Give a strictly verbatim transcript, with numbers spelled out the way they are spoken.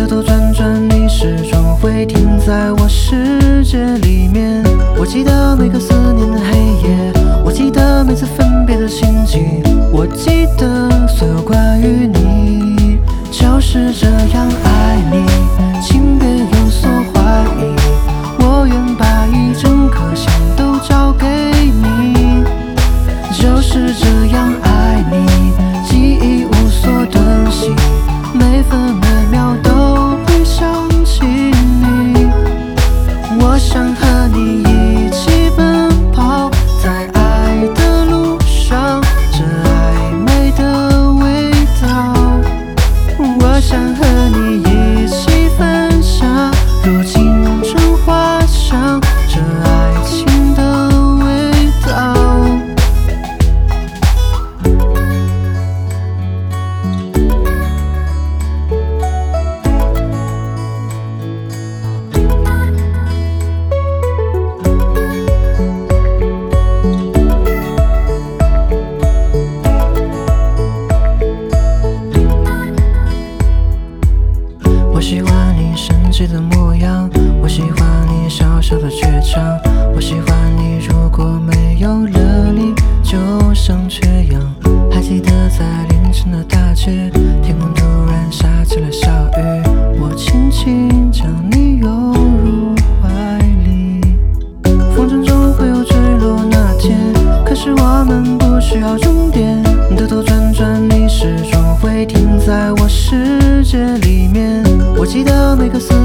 兜兜转转，你始终会停在我世界里面。我记得每个思念的黑夜，我记得每次分别的心情，我记得所有关于你。就是这样爱你，请别有所怀疑，我愿把一整颗心都交给你。就是这样爱你，记忆无所遁形，每分每秒都会想起你。我想和你一起奔跑在爱的路上，这暧昧的味道。我想和你一起分享如青春花香，这爱情的味道。我喜欢你生气的模样，我喜欢你小小的倔强，我喜欢你如果没有了你就像缺氧。还记得在凌晨的大街，天空突然下起了小雨，我轻轻将你拥入怀里。风筝终会有坠落那天，可是我们不需要终点。兜兜转转，你始终会停在我世界里面。我记得每个思